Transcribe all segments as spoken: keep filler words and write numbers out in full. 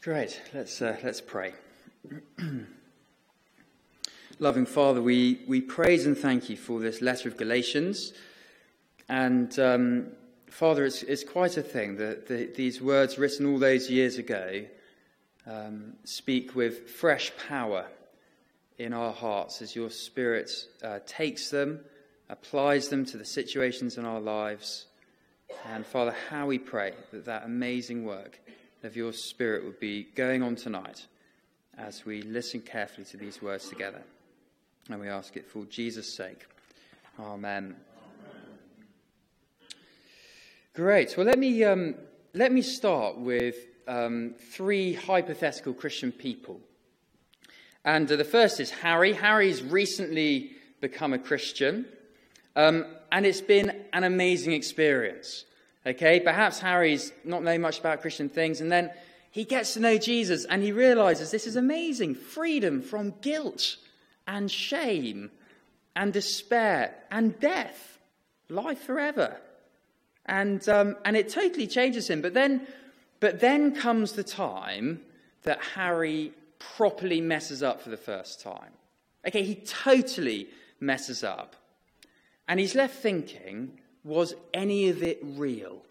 Great. Let's uh, let's pray. Loving Father, we, we praise and thank you for this letter of Galatians. And um, Father, it's, it's quite a thing that the, these words written all those years ago um, speak with fresh power in our hearts as your Spirit uh, takes them, applies them to the situations in our lives. And Father, how we pray that that amazing work of your Spirit would be going on tonight as we listen carefully to these words together. And we ask it for Jesus' sake. Amen. Amen. Great. Well, let me um, let me start with um, three hypothetical Christian people. And uh, the first is Harry. Harry's recently become a Christian. Um, and it's been an amazing experience. Okay, perhaps Harry's not knowing much about Christian things, and then he gets to know Jesus, and he realizes this is amazing. Freedom from guilt and shame and despair and death. Life forever. And um, and it totally changes him. But then, but then comes the time that Harry properly messes up for the first time. Okay, he totally messes up. And he's left thinking, was any of it real?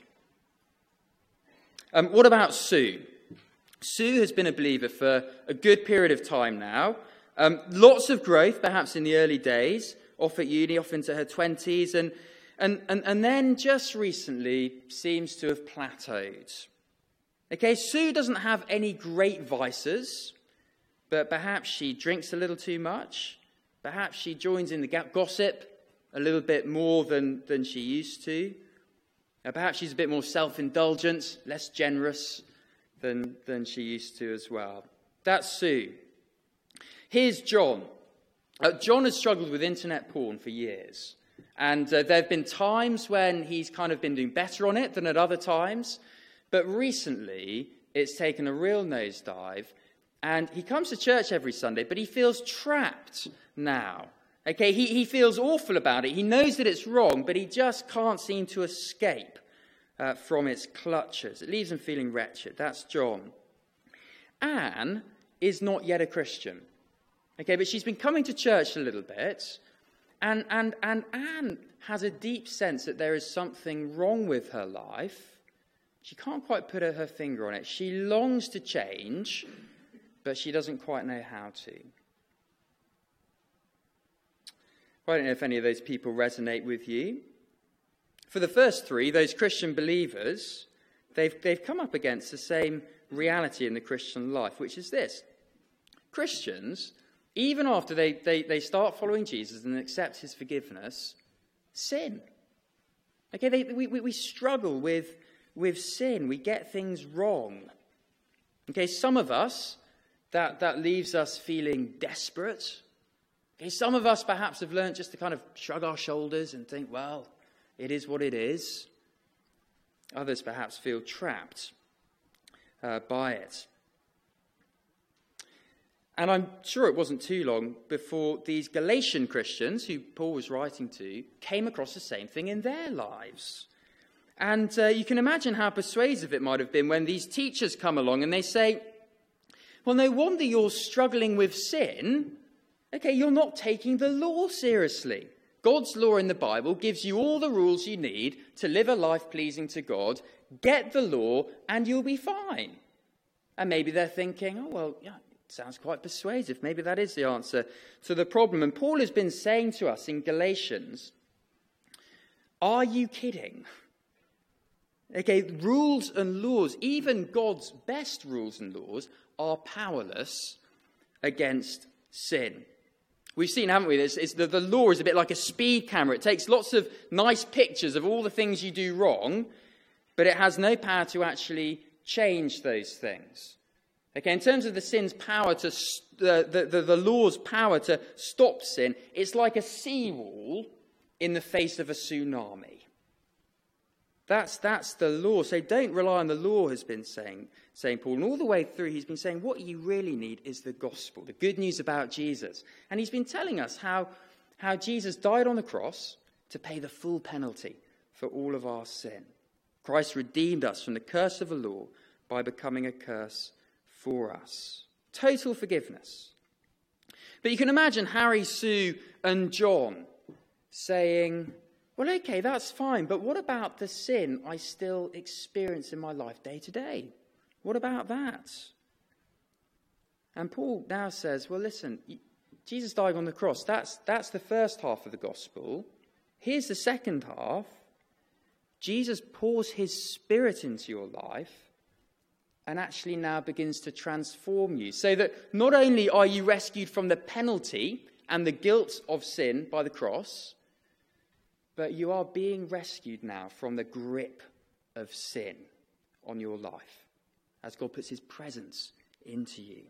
Um, what about Sue? Sue has been a believer for a good period of time now. Um, lots of growth, perhaps in the early days, off at uni, off into her twenties, and, and, and, and then just recently seems to have plateaued. Okay, Sue doesn't have any great vices, but perhaps she drinks a little too much. Perhaps she joins in the gossip a little bit more than, than she used to. Uh, perhaps she's a bit more self-indulgent, less generous than, than she used to as well. That's Sue. Here's John. Uh, John has struggled with internet porn for years. And uh, there have been times when he's kind of been doing better on it than at other times. But recently, it's taken a real nosedive. And he comes to church every Sunday, but he feels trapped now. Okay, he, he feels awful about it. He knows that it's wrong, but he just can't seem to escape uh, from its clutches. It leaves him feeling wretched. That's John. Anne is not yet a Christian. Okay, but she's been coming to church a little bit, and, and, and Anne has a deep sense that there is something wrong with her life. She can't quite put her, her finger on it. She longs to change, but she doesn't quite know how to. I don't know if any of those people resonate with you. For the first three, those Christian believers, they've, they've come up against the same reality in the Christian life, which is this. Christians, even after they, they, they start following Jesus and accept his forgiveness, sin. Okay, they, we, we, we struggle with, with sin. We get things wrong. Okay, some of us, that, that leaves us feeling desperate. Okay, some of us perhaps have learned just to kind of shrug our shoulders and think, well, it is what it is. Others perhaps feel trapped uh, by it. And I'm sure it wasn't too long before these Galatian Christians, who Paul was writing to, came across the same thing in their lives. And uh, you can imagine how persuasive it might have been when these teachers come along and they say, well, no wonder you're struggling with sin. Okay, you're not taking the law seriously. God's law in the Bible gives you all the rules you need to live a life pleasing to God. Get the law and you'll be fine. And maybe they're thinking, oh, well, yeah, it sounds quite persuasive. Maybe that is the answer to the problem. And Paul has been saying to us in Galatians, are you kidding? Okay, rules and laws, even God's best rules and laws, are powerless against sin. We've seen, haven't we, it's, it's the, the law is a bit like a speed camera. It takes lots of nice pictures of all the things you do wrong, but it has no power to actually change those things. Okay, in terms of the sin's power to, uh, the, the, the law's power to stop sin, it's like a seawall in the face of a tsunami. That's, that's the law. So don't rely on the law, has been saying, saying Paul. And all the way through, he's been saying what you really need is the gospel, the good news about Jesus. And he's been telling us how, how Jesus died on the cross to pay the full penalty for all of our sin. Christ redeemed us from the curse of the law by becoming a curse for us. Total forgiveness. But you can imagine Harry, Sue, and John saying, well, okay, that's fine, but what about the sin I still experience in my life day to day? What about that? And Paul now says, well, listen, Jesus dying on the cross, that's, that's the first half of the gospel. Here's the second half. Jesus pours his Spirit into your life and actually now begins to transform you, so that not only are you rescued from the penalty and the guilt of sin by the cross, but you are being rescued now from the grip of sin on your life as God puts his presence into you.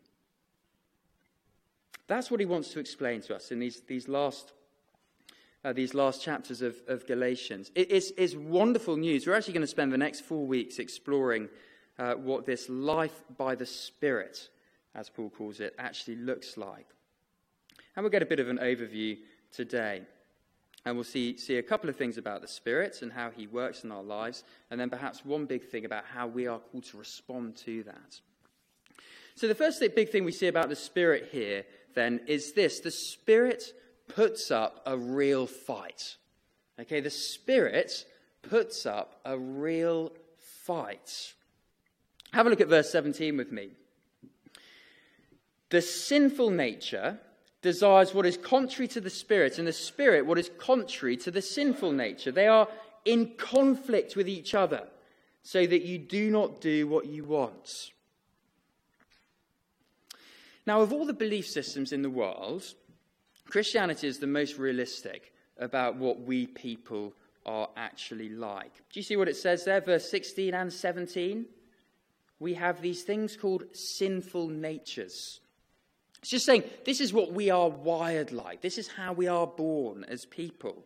That's what he wants to explain to us in these, these, last, uh, these last chapters of, of Galatians. It is it's wonderful news. We're actually going to spend the next four weeks exploring uh, what this life by the Spirit, as Paul calls it, actually looks like. And we'll get a bit of an overview today. And we'll see, see a couple of things about the Spirit and how he works in our lives, and then perhaps one big thing about how we are called to respond to that. So the first big thing we see about the Spirit here, then, is this. The Spirit puts up a real fight. Okay, the Spirit puts up a real fight. Have a look at verse seventeen with me. The sinful nature desires what is contrary to the Spirit, and the Spirit what is contrary to the sinful nature. They are in conflict with each other, so that you do not do what you want. Now, of all the belief systems in the world, Christianity is the most realistic about what we people are actually like. Do you see what it says there, verse sixteen and seventeen? We have these things called sinful natures. It's just saying this is what we are wired like. This is how we are born as people.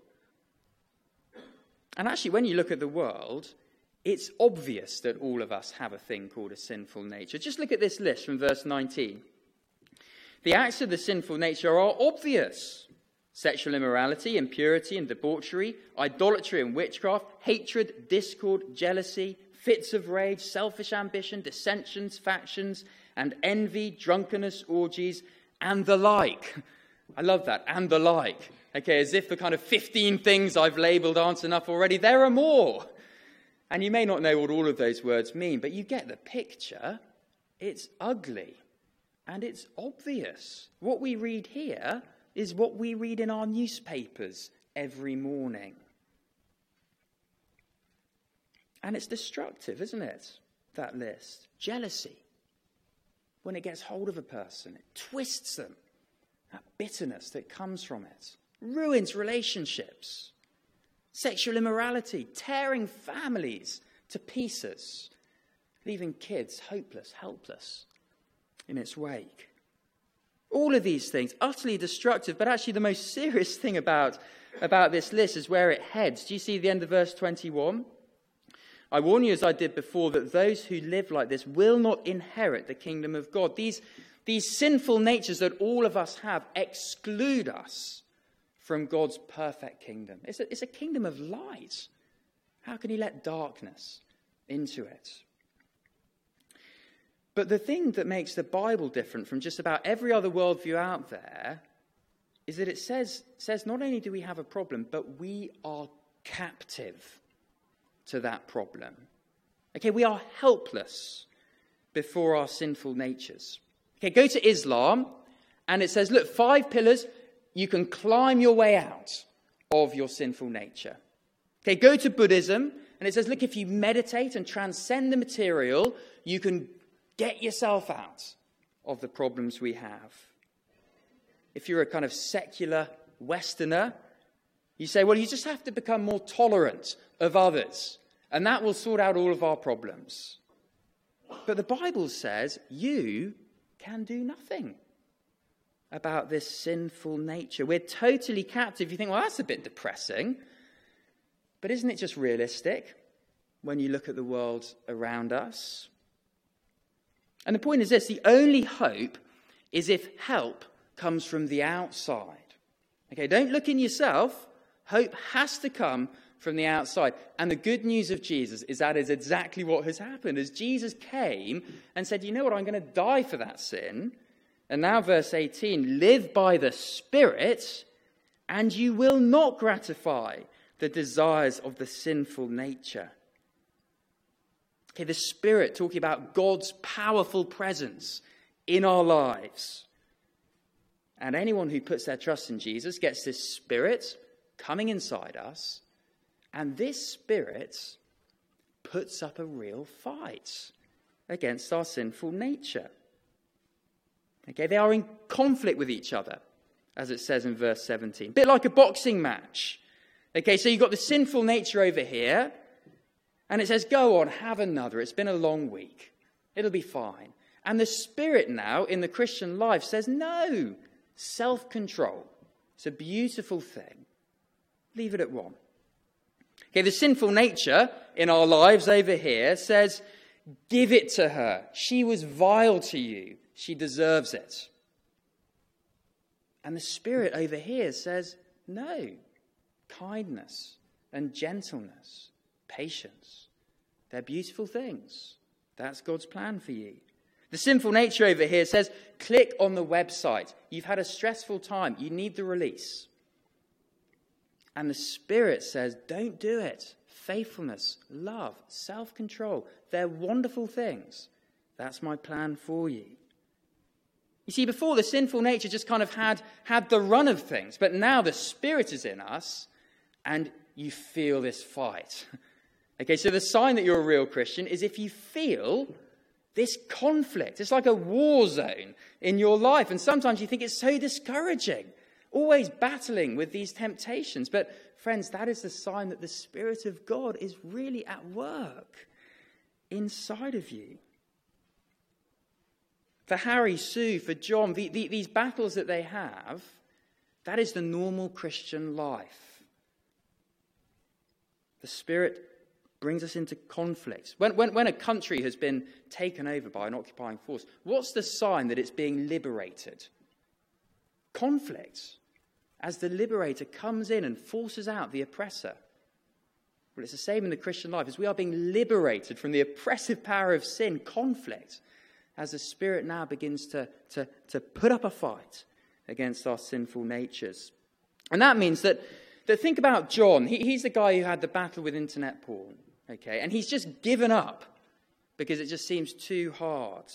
And actually, when you look at the world, it's obvious that all of us have a thing called a sinful nature. Just look at this list from verse nineteen. The acts of the sinful nature are obvious. Sexual immorality, impurity and debauchery, idolatry and witchcraft, hatred, discord, jealousy, fits of rage, selfish ambition, dissensions, factions, and envy, drunkenness, orgies, and the like. I love that, and the like. Okay, as if the kind of fifteen things I've labelled aren't enough already. There are more. And you may not know what all of those words mean, but you get the picture. It's ugly. And it's obvious. What we read here is what we read in our newspapers every morning. And it's destructive, isn't it, that list? Jealousy. When it gets hold of a person, it twists them. That bitterness that comes from it ruins relationships. Sexual immorality, tearing families to pieces, leaving kids hopeless, helpless in its wake. All of these things, utterly destructive, but actually the most serious thing about, about this list is where it heads. Do you see the end of verse twenty-one? I warn you, as I did before, that those who live like this will not inherit the kingdom of God. These, these sinful natures that all of us have exclude us from God's perfect kingdom. It's a, it's a kingdom of light. How can he let darkness into it? But the thing that makes the Bible different from just about every other worldview out there is that it says, says not only do we have a problem, but we are captive to that problem. Okay, we are helpless before our sinful natures. Okay, go to Islam, and it says, look, five pillars, you can climb your way out of your sinful nature. Okay, go to Buddhism, and it says, look, if you meditate and transcend the material, you can get yourself out of the problems we have. If you're a kind of secular Westerner, you say, well, you just have to become more tolerant of others, and that will sort out all of our problems. But the Bible says you can do nothing about this sinful nature. We're totally captive. You think, well, that's a bit depressing. But isn't it just realistic when you look at the world around us? And the point is this, the only hope is if help comes from the outside. Okay, don't look in yourself. Hope has to come from the outside. And the good news of Jesus is that is exactly what has happened. As Jesus came and said, you know what, I'm going to die for that sin. And now verse eighteen, live by the Spirit, and you will not gratify the desires of the sinful nature. Okay, the Spirit talking about God's powerful presence in our lives. And anyone who puts their trust in Jesus gets this Spirit coming inside us. And this Spirit puts up a real fight against our sinful nature. Okay, they are in conflict with each other, as it says in verse seventeen. A bit like a boxing match. Okay, so you've got the sinful nature over here, and it says, go on, have another. It's been a long week. It'll be fine. And the Spirit now in the Christian life says, no, self-control. It's a beautiful thing. Leave it at one. Okay, the sinful nature in our lives over here says, give it to her. She was vile to you. She deserves it. And the Spirit over here says, no, kindness and gentleness, patience. They're beautiful things. That's God's plan for you. The sinful nature over here says, click on the website. You've had a stressful time. You need the release. And the Spirit says, don't do it. Faithfulness, love, self-control. They're wonderful things. That's my plan for you. You see, before the sinful nature just kind of had, had the run of things, but now the Spirit is in us and you feel this fight. Okay, so the sign that you're a real Christian is if you feel this conflict. It's like a war zone in your life. And sometimes you think it's so discouraging, always battling with these temptations. But friends, that is the sign that the Spirit of God is really at work inside of you. For Harry, Sue, for John, the, the, these battles that they have, that is the normal Christian life. The Spirit brings us into conflict. When, when, when a country has been taken over by an occupying force, what's the sign that it's being liberated? Conflict. As the liberator comes in and forces out the oppressor. Well, it's the same in the Christian life. As we are being liberated from the oppressive power of sin, conflict, as the Spirit now begins to, to, to put up a fight against our sinful natures. And that means that, that think about John. He, he's the guy who had the battle with internet porn. Okay, and he's just given up because it just seems too hard.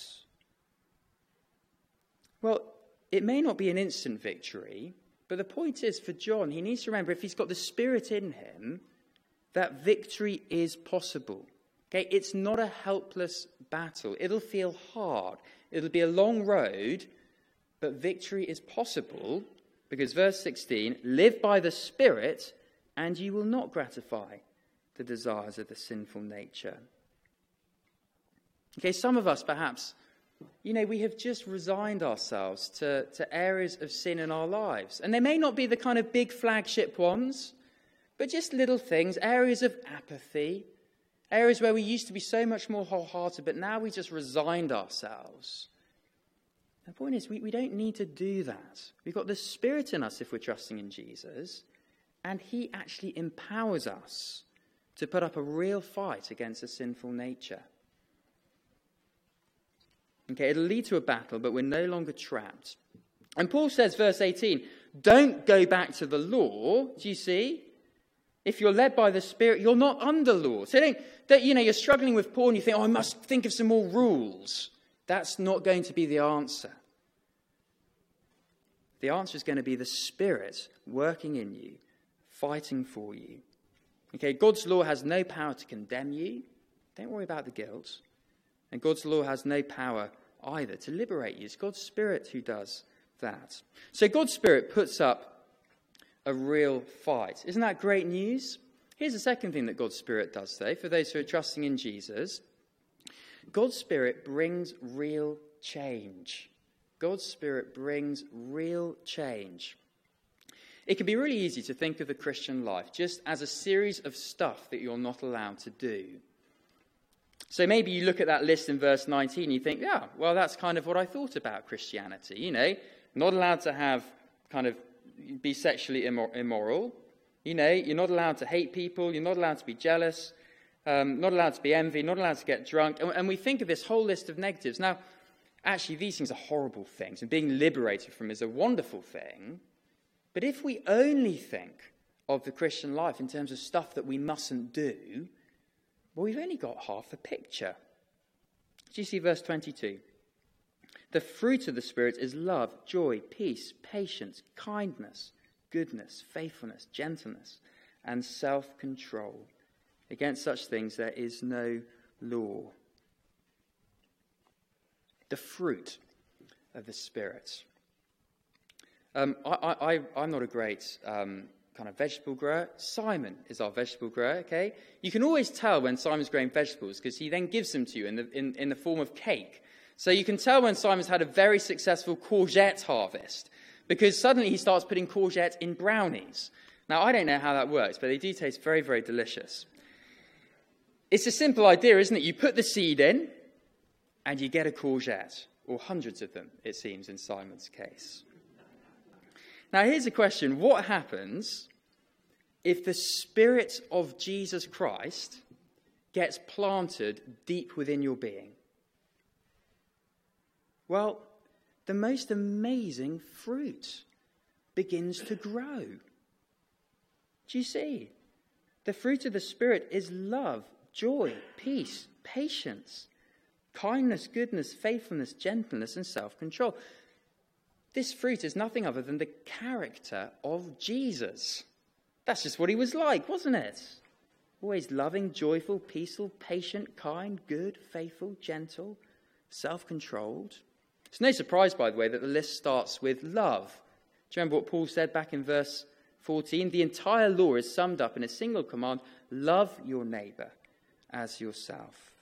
Well, it may not be an instant victory, but the point is for John, he needs to remember if he's got the Spirit in him, that victory is possible. Okay, it's not a helpless battle. It'll feel hard. It'll be a long road, but victory is possible because verse sixteen, live by the Spirit and you will not gratify the desires of the sinful nature. Okay, some of us perhaps, you know, we have just resigned ourselves to, to areas of sin in our lives. And they may not be the kind of big flagship ones, but just little things, areas of apathy, areas where we used to be so much more wholehearted, but now we just resigned ourselves. The point is, we, we don't need to do that. We've got the Spirit in us if we're trusting in Jesus, and he actually empowers us to put up a real fight against a sinful nature. Okay, it'll lead to a battle, but we're no longer trapped. And Paul says, verse eighteen, don't go back to the law. Do you see? If you're led by the Spirit, you're not under law. So don't, don't, you know, you're struggling with porn, you think, oh, I must think of some more rules. That's not going to be the answer. The answer is going to be the Spirit working in you, fighting for you. Okay, God's law has no power to condemn you. Don't worry about the guilt. And God's law has no power either to liberate you. It's God's Spirit who does that. So God's Spirit puts up a real fight. Isn't that great news? Here's the second thing that God's Spirit does, though, for those who are trusting in Jesus. God's Spirit brings real change. God's Spirit brings real change. It can be really easy to think of the Christian life just as a series of stuff that you're not allowed to do. So maybe you look at that list in verse nineteen and you think, yeah, well, that's kind of what I thought about Christianity. You know, not allowed to have kind of be sexually immor- immoral, You know, you're not allowed to hate people, you're not allowed to be jealous, um, not allowed to be envy, not allowed to get drunk. And, and we think of this whole list of negatives. Now, actually, these things are horrible things, and being liberated from is a wonderful thing. But if we only think of the Christian life in terms of stuff that we mustn't do, well, we've only got half the picture. Do you see verse twenty-two? The fruit of the Spirit is love, joy, peace, patience, kindness, goodness, faithfulness, gentleness, and self-control. Against such things there is no law. The fruit of the Spirit. Um, I, I, I'm not a great um, kind of vegetable grower. Simon is our vegetable grower, okay? You can always tell when Simon's growing vegetables because he then gives them to you in the, in, in the form of cake. So you can tell when Simon's had a very successful courgette harvest because suddenly he starts putting courgette in brownies. Now, I don't know how that works, but they do taste very, very delicious. It's a simple idea, isn't it? You put the seed in and you get a courgette, or hundreds of them, it seems, in Simon's case. Now, here's a question. What happens if the Spirit of Jesus Christ gets planted deep within your being? Well, the most amazing fruit begins to grow. Do you see? The fruit of the Spirit is love, joy, peace, patience, kindness, goodness, faithfulness, gentleness, and self-control. This fruit is nothing other than the character of Jesus. That's just what he was like, wasn't it? Always loving, joyful, peaceful, patient, kind, good, faithful, gentle, self-controlled. It's no surprise, by the way, that the list starts with love. Do you remember what Paul said back in verse fourteen? The entire law is summed up in a single command: love your neighbour as yourself.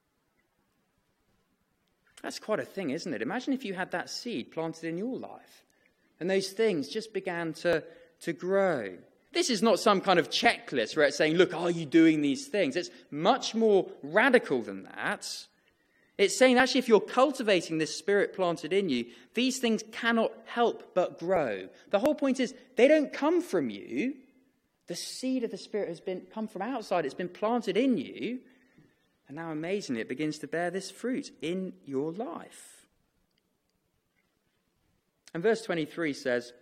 That's quite a thing, isn't it? Imagine if you had that seed planted in your life and those things just began to, to grow. This is not some kind of checklist where it's saying, look, are you doing these things? It's much more radical than that. It's saying actually if you're cultivating this Spirit planted in you, these things cannot help but grow. The whole point is they don't come from you. The seed of the Spirit has been come from outside. It's been planted in you. And now, amazingly, it begins to bear this fruit in your life. And verse twenty-three says,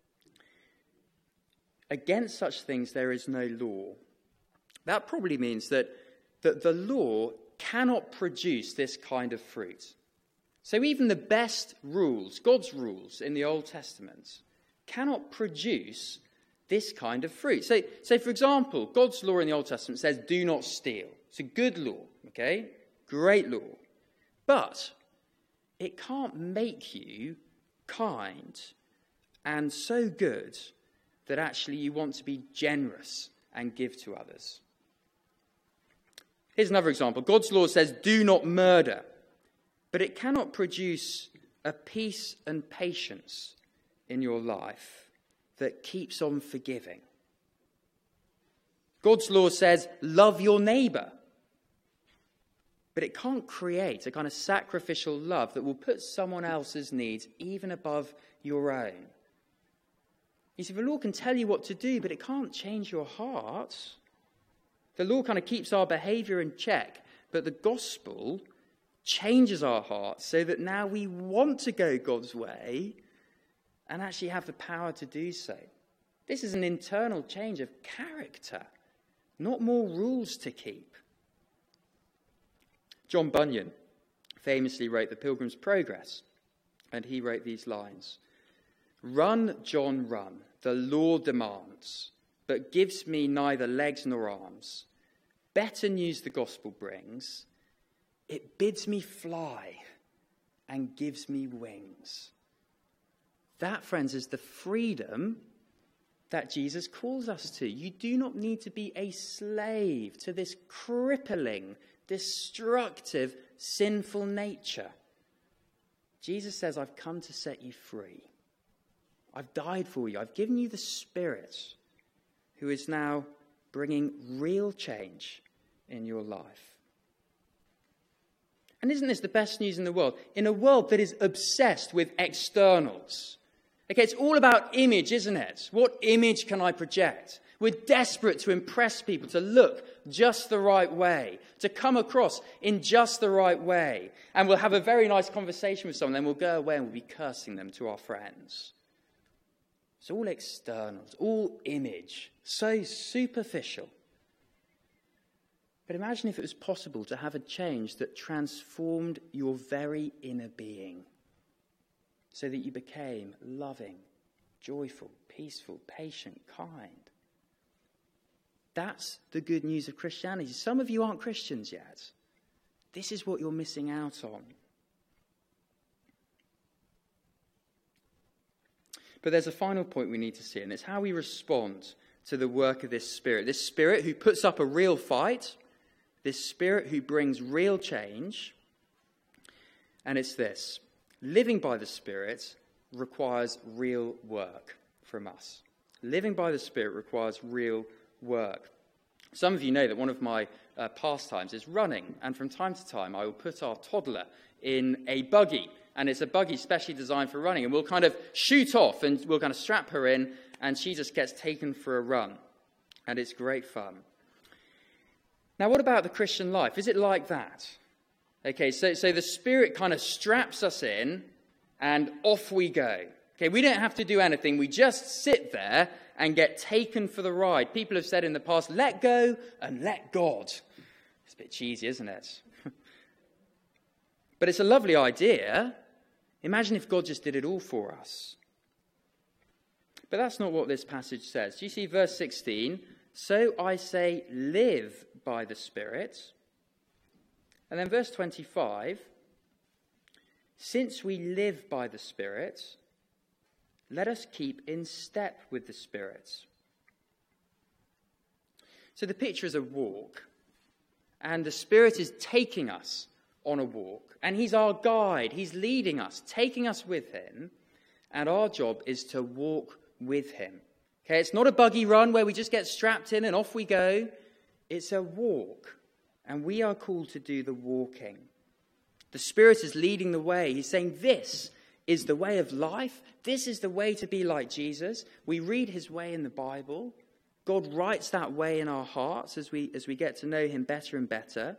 against such things there is no law. That probably means that, that the law cannot produce this kind of fruit. So even the best rules, God's rules in the Old Testament, cannot produce this kind of fruit. So, so for example, God's law in the Old Testament says, do not steal. It's a good law, okay? Great law. But it can't make you kind and so good that actually you want to be generous and give to others. Here's another example. God's law says, do not murder. But it cannot produce a peace and patience in your life that keeps on forgiving. God's law says, love your neighbour. But it can't create a kind of sacrificial love that will put someone else's needs even above your own. You see, the law can tell you what to do, but it can't change your heart. The law kind of keeps our behaviour in check, but the gospel changes our hearts so that now we want to go God's way and actually have the power to do so. This is an internal change of character, not more rules to keep. John Bunyan famously wrote The Pilgrim's Progress, and he wrote these lines: "Run, John, run, the law demands, but gives me neither legs nor arms. Better news the gospel brings, it bids me fly and gives me wings." That, friends, is the freedom that Jesus calls us to. You do not need to be a slave to this crippling, destructive, sinful nature. Jesus says, I've come to set you free. I've died for you. I've given you the Spirit who is now bringing real change in your life. And isn't this the best news in the world? In a world that is obsessed with externals. Okay, it's all about image, isn't it? What image can I project? We're desperate to impress people, to look just the right way, to come across in just the right way. And we'll have a very nice conversation with someone, then we'll go away and we'll be cursing them to our friends. It's all external, it's all image, so superficial. But imagine if it was possible to have a change that transformed your very inner being, so that you became loving, joyful, peaceful, patient, kind. That's the good news of Christianity. Some of you aren't Christians yet. This is what you're missing out on. But there's a final point we need to see, and it's how we respond to the work of this Spirit. This Spirit who puts up a real fight, this Spirit who brings real change. And it's this: living by the Spirit requires real work from us. Living by the Spirit requires real work. Some of you know that one of my uh, pastimes is running, and from time to time I will put our toddler in a buggy, and it's a buggy specially designed for running, and we'll kind of shoot off and we'll kind of strap her in, and she just gets taken for a run, and it's great fun. Now, what about the Christian life? Is it like that? Okay, so, so the Spirit kind of straps us in, and off we go. Okay, we don't have to do anything. We just sit there and get taken for the ride. People have said in the past, let go and let God. It's a bit cheesy, isn't it? But it's a lovely idea. Imagine if God just did it all for us. But that's not what this passage says. Do you see verse sixteen? So I say, live by the Spirit. And then verse twenty-five, since we live by the Spirit, let us keep in step with the Spirit. So the picture is a walk, and the Spirit is taking us on a walk, and he's our guide. He's leading us, taking us with him, and our job is to walk with him. Okay, it's not a buggy run where we just get strapped in and off we go. It's a walk, and we are called to do the walking. The Spirit is leading the way. He's saying this is the way of life. This is the way to be like Jesus. We read his way in the Bible. God writes that way in our hearts as we, as we get to know him better and better.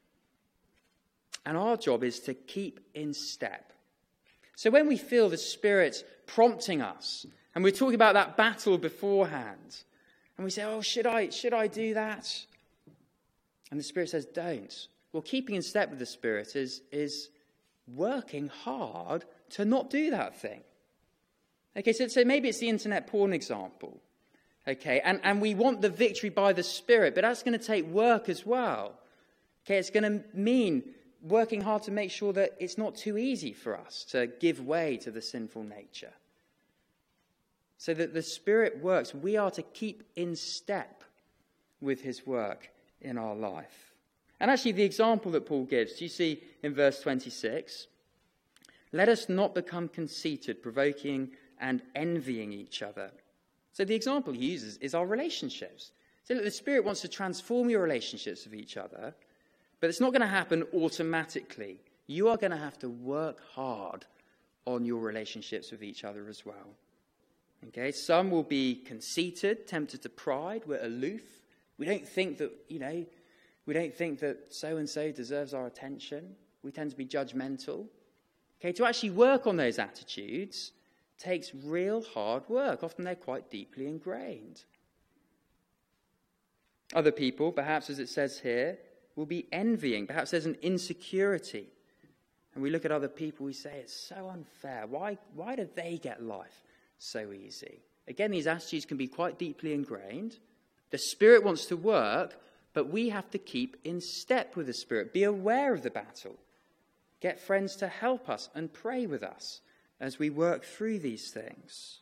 And our job is to keep in step. So when we feel the Spirit prompting us, and we're talking about that battle beforehand, and we say, oh, should I, should I do that? And the Spirit says, don't. Well, keeping in step with the Spirit is, is working hard to not do that thing. Okay, so, so maybe it's the internet porn example. Okay, and, and we want the victory by the Spirit, but that's going to take work as well. Okay, it's going to mean working hard to make sure that it's not too easy for us to give way to the sinful nature. So that the Spirit works. We are to keep in step with his work in our life. And actually the example that Paul gives, you see in verse twenty-six, let us not become conceited, provoking and envying each other. So the example he uses is our relationships. So look, the Spirit wants to transform your relationships with each other, but it's not going to happen automatically. You are going to have to work hard on your relationships with each other as well. Okay, some will be conceited, tempted to pride. We're aloof. We don't think that, you know, we don't think that so-and-so deserves our attention. We tend to be judgmental. Okay, to actually work on those attitudes takes real hard work. Often they're quite deeply ingrained. Other people, perhaps as it says here, will be envying. Perhaps there's an insecurity. And we look at other people, we say, it's so unfair. Why, why do they get life so easy? Again, these attitudes can be quite deeply ingrained. The Spirit wants to work, but we have to keep in step with the Spirit. Be aware of the battle. Get friends to help us and pray with us as we work through these things.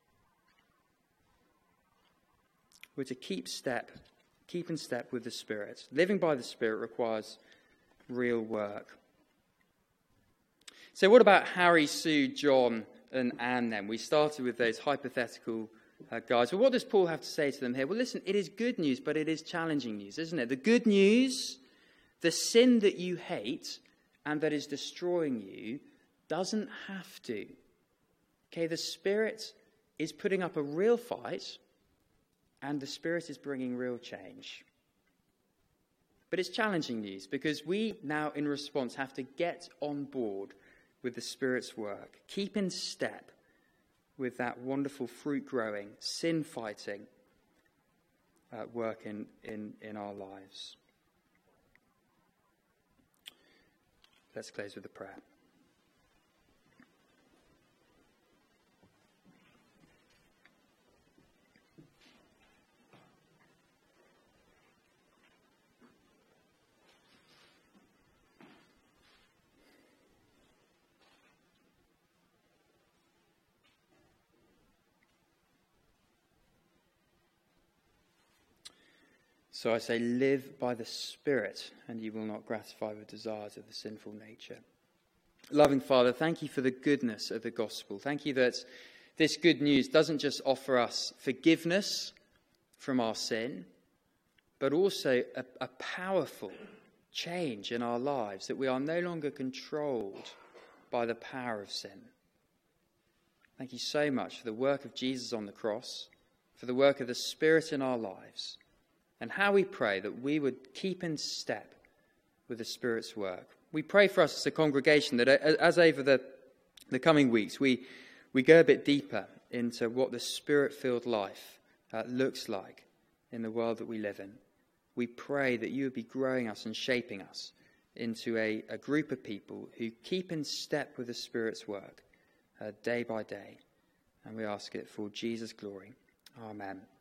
We're to keep step, keep in step with the Spirit. Living by the Spirit requires real work. So what about Harry, Sue, John, and Anne then? We started with those hypothetical uh, guys. Well, what does Paul have to say to them here? Well, listen, it is good news, but it is challenging news, isn't it? The good news, the sin that you hate and that is destroying you, doesn't have to. Okay, the Spirit is putting up a real fight, and the Spirit is bringing real change. But it's challenging news because we now, in response, have to get on board with the Spirit's work, keep in step with that wonderful fruit-growing, sin-fighting uh, work in, in, in our lives. Let's close with a prayer. So I say, live by the Spirit, and you will not gratify the desires of the sinful nature. Loving Father, thank you for the goodness of the gospel. Thank you that this good news doesn't just offer us forgiveness from our sin, but also a, a powerful change in our lives, that we are no longer controlled by the power of sin. Thank you so much for the work of Jesus on the cross, for the work of the Spirit in our lives, and how we pray that we would keep in step with the Spirit's work. We pray for us as a congregation that as over the, the coming weeks, we, we go a bit deeper into what the Spirit-filled life uh, looks like in the world that we live in. We pray that you would be growing us and shaping us into a, a group of people who keep in step with the Spirit's work uh, day by day. And we ask it for Jesus' glory. Amen.